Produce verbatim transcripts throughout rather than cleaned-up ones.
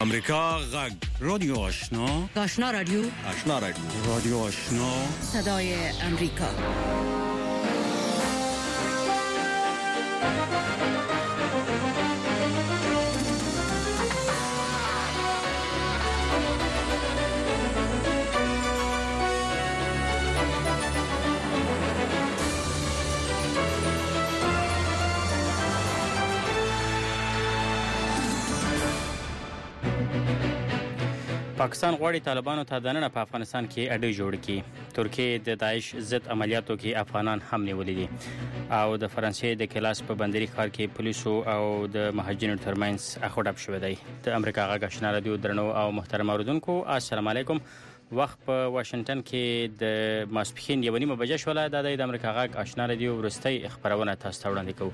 امریکا غږ رادیو آشنا آشنا رادیو آشنا رادیو رادیو آشنا صدای امریکا. پاکستان غواړي طالبانو ته دننه په افغانستان کې اډې جوړ کړي. ترکیه د داعش ضد عملیاتو کې افغانان هم نیولي دي او د فرانسې د کلاس په بندري ښار کې پولیسو او د مهاجرینو ترمنځ اخوډب شوی دی. د امریکا غږ آشنا رادیو درنو او محترم اوریدونکو، السلام علیکم. وخت په واشنگټن کې د ماسپښین یو نیمه بجې شوله. دا د امریکا غږ آشنا رادیو وروستۍ خبرونه تاسو ته وړاندې کوو.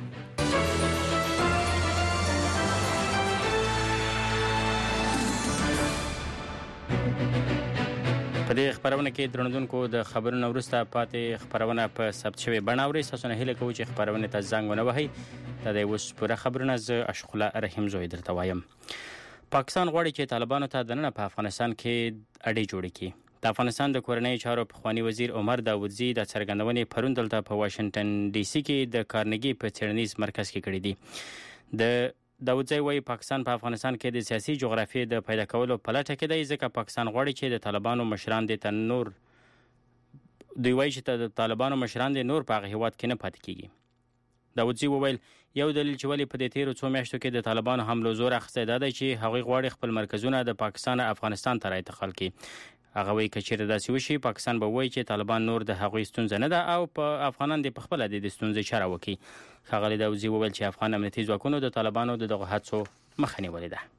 په دې خبرونه کې درنودونکو د خبرونو وروسته پاتې خبرونه په ثبت شوی بڼه اورئ. تاسو نه هیله کوو چې خبرونه ته زنګ ونه وهئ. دا د اوس پوره خبرونه زه اشخلا رحیم زوی درته وایم. پاکستان غواړي چې طالبانو ته دننه په افغانستان کې اډې جوړې کړي. د افغانستان د کورنۍ چارو پخوانی وزیر عمر داودزي د څرګندونې پرون دلته په واشنگټن ډي سي کې د کارنګي په څېړنیز مرکز کې کړې دي. د داودزي وايي پاکستان په افغانستان کې د سیاسي جغرافیې د پیدا کولو په لټه کې دی، ځکه پاکستان غواړي چې د طالبانو مشران د تنور دوی وايي چې د طالبانو مشران د نور په هغه هیواد کې نه پاتې کیږي. داودزي وویل یو دلیل چې ولې په دې تیرو څو میاشتو کې د طالبانو حملو زور اخیستی دا دی چې هغوی غواړي خپل مرکزونه د پاکستان افغانستان ته رانتقال کړي. هغه وایي که چیرې داسې وشي پاکستان به وایي چې طالبان نور د هغوی ستونزه نه ده او په افغانان د پخپله د ستونزې چاره وکړي. ښاغلي داودزي وویل چې افغان امنیتي ځواکونو د طالبانو د دغو هڅو مخه نیولې ده.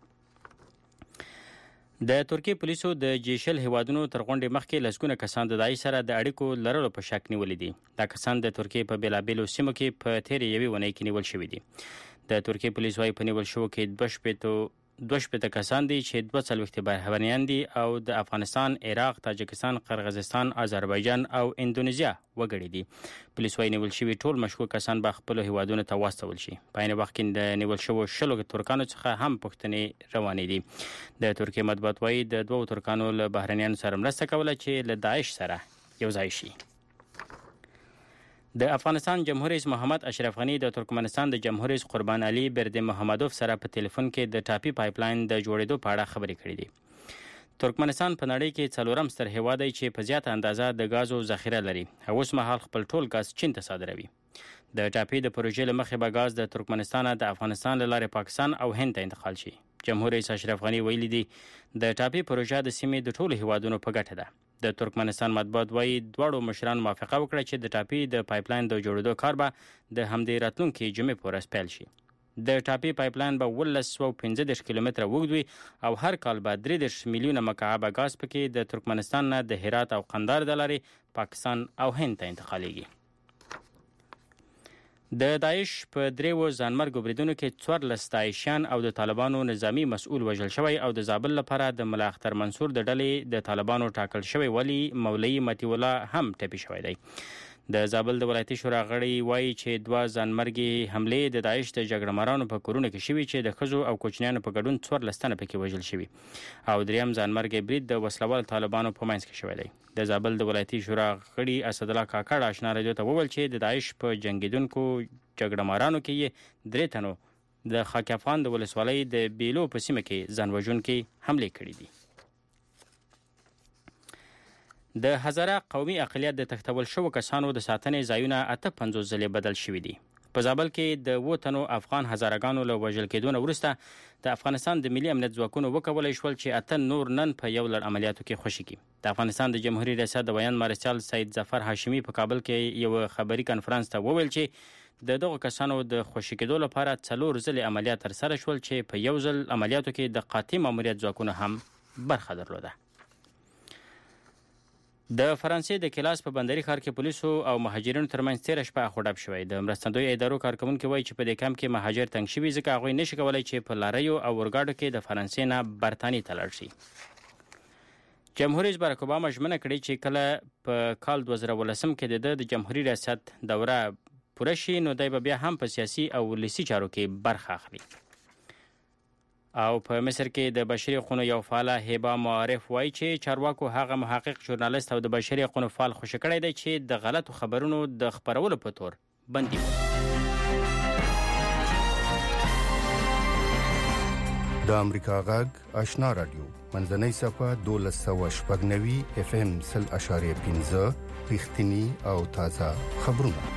د ترکیې پولیسو د جیشل هیوادونو تر غونډې مخکې لسګونه کسان د داعش سره د اړیکو لرلو په شک نیولي دي. دا کسان د ترکیې په بېلابېلو سیمو کې په تېرې یوې اونۍ کې نیول شوي دي. د ترکیې پولیس وايي په نیول شوو کې دوه شپېتو دوه شپېته کسان دي چې دوه څلوېښت بهرنیان دي او د افغانستان، عراق، تاجکستان، قرغیزستان، آذربایجان او اندونیزیا وګړي دي. پولیس وايي نیول شوي ټول مشکوک کسان به خپلو هیوادونو ته واستول شي. په عین وخت کې د نیول شوو شلو ترکانو څخه هم پوښتنې روانې دي. د ترکیې مطبوعات وايي د دوو ترکانو له بهرنیانو سره مرسته کوله چې له داعش سره یو ځای شي. د افغانستان جمهور رئیس محمد اشرف غنی د ترکمنستان د جمهور رئیس قربان علي بردمحمدوف سره په ټلیفون کې د ټاپي پایپلاین د جوړېدو په اړه خبرې کړې دي. ترکمنستان په نړۍ کې څلورم ستر هیواد دی چې په زیاته اندازه د غازو ذخیره لري. اوس مهال خپل ټول غاز چین ته صادروي. د ټاپي د پروژې له مخې به غاز د ترکمنستان د افغانستان له لارې پاکستان او هند ته انتقال شي. جمهور رئیس اشرف غنی ویلي دي د ټاپي پروژه د سیمې د ټولو هیوادونو په ګټه ده. د ترکمنستان مطبوعات وايي دواړو مشران موافقه وکړه چې د ټاپي د پایپلاین د جوړېدو کار به د همدې راتلونکي جمعې په ورځ پیل شي. د ټاپي پایپلاین به اوولس سوه پنځه دېرش کیلومتره اوږد وي او هر کال به درې دېرش میلیونه مکعبه ګاز پکې د ترکمنستان نه د هرات او قندهار د لارې پاکستان او هند ته انتقالیږي. د داعش په دریو ځانمرګو بریدونو کې څوارلس داعشیان او د طالبانو نظامی مسؤل وژل شوی او د زابل لپاره د ملا اختر منصور د ډلې د طالبانو ټاکل شوی ولی مولوي مطیع الله هم ټپي شوی دی. د زابل د ولایتي شورا غړي وایي چې دوه ځانمرګي حملې د داعش د جګړهمارانو په کورونو کې شوي چې د ښځو او کوچنیانو په ګډون څوارلس تنه پکې وژل شوي او دریم ځانمرګي برید د وسلوال طالبانو په منځ کې شوی دی. د زابل د ولایتي شورا غړي اسدالله کاکړ آشنا رادیو ته وویل چې د داعش په جنګیدونکو جګړهمارانو کې یې درې تنو د خاک افغان د ولسوالۍ د بیلو په سیمه کې ځانوژونکي حملې کړي دي. د هزاره قومي اقلیت د تښتول شوو کسانو د ساتنې ځایونه اته پنځوس ځلې بدل شوي دي. په زابل کې د اووه تنو افغان هزارهګانو له وژل کېدو نه وروسته د افغانستان د ملي امنیت ځواکونو وکولی شول چې اته نور نن په یو لړ عملیاتو کې خوشي کړي. د افغانستان د جمهوري ریاست د بیان مارشال سید ظفر هاشمي په کابل کې یو خبري کنفرانس ته وویل چې د دغو کسانو د خوشي کېدو لپاره څلور ځلې عملیات ترسره شول چې په یو ځل عملیاتو کې د قاطع ماموریت ځواکونو هم برخه درلوده. د فرانسې د کلاس په بندري ښار کې پولیسو او مهاجرینو ترمنځ تېره شپه اخوډب شوی. د مرستندویو ادارو کارکوونکي وایي چې په دې کمپ کې مهاجر تنګ شوي ځکه هغوی نشي کولی چې په لاریو او اورګاډو کې د فرانسې نه برطانیې ته لاړ شي. جمهور رئیس باراک اوباما ژمنه کړې چې کله په کال دوه زره اوولسم کې د ده د جمهوري ریاست دوره پوره شي نو دی به بیا هم په سیاسي او ولسي چارو کې برخه اخلي. او په مصر کې د بشري حقوقو یو فعال هبه معرف وایي چې چارواکو هغه محقق ژورنالیست او د بشري حقوقو فعال خوشی کړی دی چې د غلطو خبرونو د خپرولو په تور بندي و. د امریکا غږ آشنا رادیو منځنۍ صفه دولس سوه شپږ نوي اف ام سل اشاریه پنځه رښتینی او تازه خبرونه.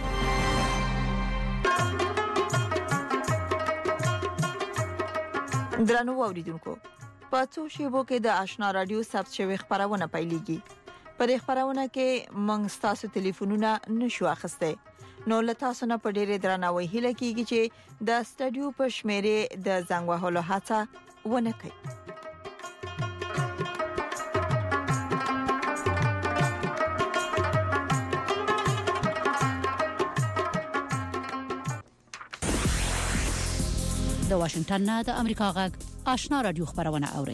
درنو اوریدونکو په څو شیبو کې د آشنا رادیو ثبت شوی خبرونه پیلېږي. پر خبرونه کې موږ تاسو ټلیفونونه نشو اخیسته. نو له تاسو نه په ډېر درناوي هیله کیږي چې د سټډیو په شمیرې د زنګ وهلو هڅه ونه کړئ. د واشنگټن نه د امریکا غږ آشنا رادیو خبرونه اوري.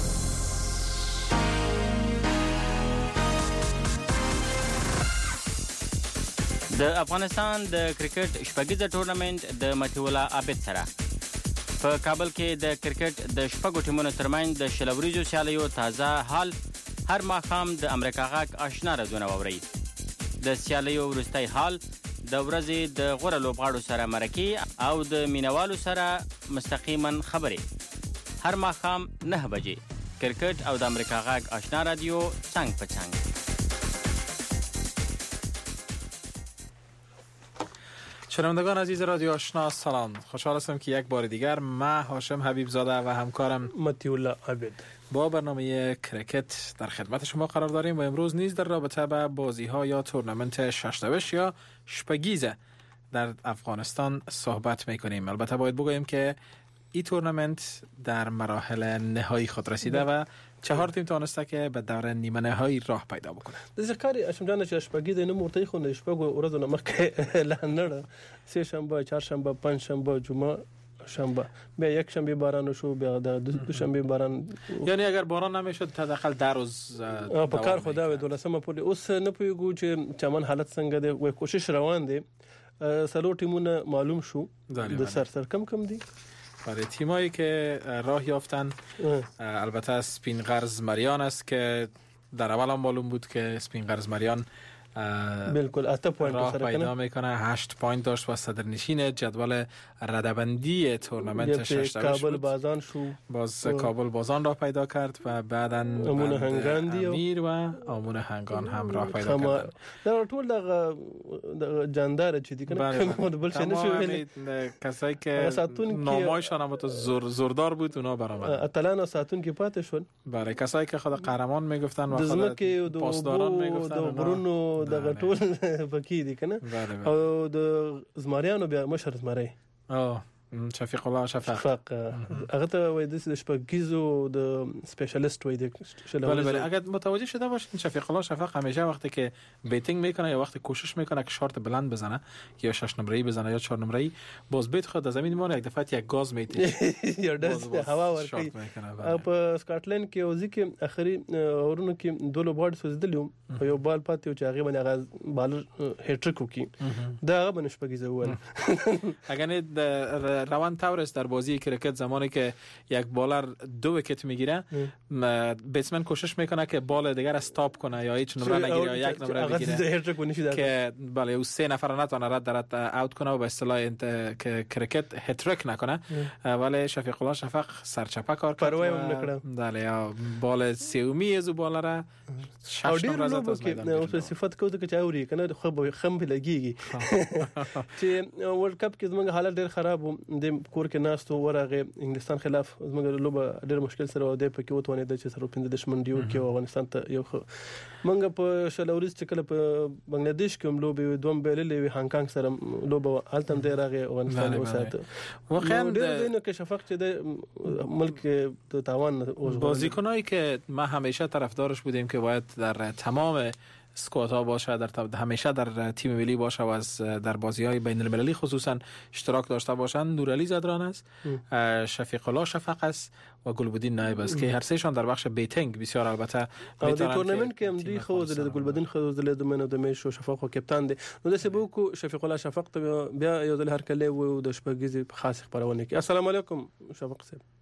د افغانستان د کرکټ شپږیزه ټورنمنت د متیولا عابد سره په کابل کې د کرکټ د شپږو ټیمونو ترمنځ د شلوریزو سیالیو تازه حال هر ماښام د امریکا غږ آشنا رادیو اوري. د سیالیو وروستی حال د ورځې د غوره لوبغاړو سره مرکې او د مینوالو سره مستقیما خبرې هر ماښام نه بجې کرکټ او د امریکا غږ آشنا رادیو څنګ په څنګ. شنوندگان عزیز رادیو آشنا سلام، خوشحال هستم که یک بار دیگر من هاشم حبیب زاده و همکارم متیولا عابد با برنامه کرکت در خدمت شما قرار داریم و امروز نیز در رابطه با بازی ها یا تورنمنت شش‌نوشت یا شپگیزه در افغانستان صحبت میکنیم. البته باید بگوییم که این تورنمنت در مراحل نهایی خود رسیده و چهار تیم تونسته که به دور نیمه نهایی راه پیدا بکنه. د ذکر اشم جان چې شپږی د نو مرتي خو نه شپږ ورځې نه مخکې اعلان نه سه شنبه چهار شنبه پنځ شنبه جمعه شنبه بیا یک شنبه باران شو بیا د دو شنبه باران، یعنی اگر باران نمیشد حداقل در روز په کار خدا و دولسمه پورې اوس نه پیګو چې چمن حالت څنګه دی و کوشش روان دی. سلو ټیمونه معلوم شو د سر سر کم کم دی برای تیمایی که راه یافتن. البته سپین غرز مریان است که در اول هم معلوم بود که سپین غرز مریان بالکل اته پوینت راه پیدا میکنه، هشت پوینت داشت و صدرنشین جدول رده‌بندی تورنمنت شش کابل بازان شو، باز کابل بازان راه پیدا کرد و بعداً آمون هنگان دی امیر و آمون هنگان هم راه پیدا کرد. در ټول د جاندار چې دی کنه بل څه نشو کسایی که نامایشان هم زور زوردار بود اونا برآمد. اتلان ساتون کې پاتې شول. برای کسایی که خود قهرمان میگفتن و خود پاسداران میگفتن برونو د ټول پکې دي کنه او د زمریانو بیا مشر زمری او شفیق الله شفق شفق هغه ته وای د شپږیزو د سپیشلیست وای د بله بله. اگر متوجه شده باشین شفیق الله شفق همیشه وقتی که بیتینگ میکنه یا وقتی کوشش میکنه که شارت بلند بزنه یا شش نمره‌ای بزنه یا چهار نمره‌ای باز بیت خود از زمین میمونه یک دفعه یک گاز میتیشه یا دست هوا ورکی. په سکاټلند کې او ځکه اخري اورونو کې دوه بارډ سوزدلیو یو بال پاتې او چې هغه باندې هغه بال هټریک وکي دا هغه باندې شپږیزه ول. اگر روان تورس در بازی کرکت زمانی که یک بالر دو ویکت میگیره بیتسمن کوشش میکنه که بال دیگر استاپ کنه یا هیچ نمره نگیره یا یک نمره بگیره که بله او سه نفر نتونه رد رد اوت کنه و به اصطلاح که کرکت هتریک نکنه. ولی شفیق الله شفق سرچپه کار کرد و بله بال سومی از بالر شش نمره زد از میدان او صفات کو ته چاوري کنه خو خم لګيږي چې ورلد کپ کې زموږ حالت ډېر خراب و. د کور کې ناستو ورغه انګلستان خلاف زموږ لوبه ډېر مشکل سره و. د پکې وته د چې سره پنځه دشمن دیو کې افغانستان ته یو منګه په شلوريز چې کله په بنگلاديش کې لوبه دوم بیللې هانګ کانګ سره لوبه حالتم ډېر راغی افغانستان وساته. واقعا ډېر دینه کې شفق چې د ملک ته تاوان بازیکنایی که ما همیشه طرفدارش بودیم که باید در تمام اسکوات ها باشه، در همیشه در تیم ملی باشه و از در بازی های بین المللی خصوصا اشتراک داشته باشن. نورعلی زدران است، شفیق الله شفق است و گلبدین نایب است که هر سه شان در بخش بیتینگ بسیار البته میتونن د تورنمنت کې هم دی خو د گلبدین خو د منو د میشو شفق او کپتان دی. نو د سبو کو شفیق الله شفق بیا یو ځل هر کله و د شپږیزي خاص خبرونه کې. السلام علیکم شفق صاحب.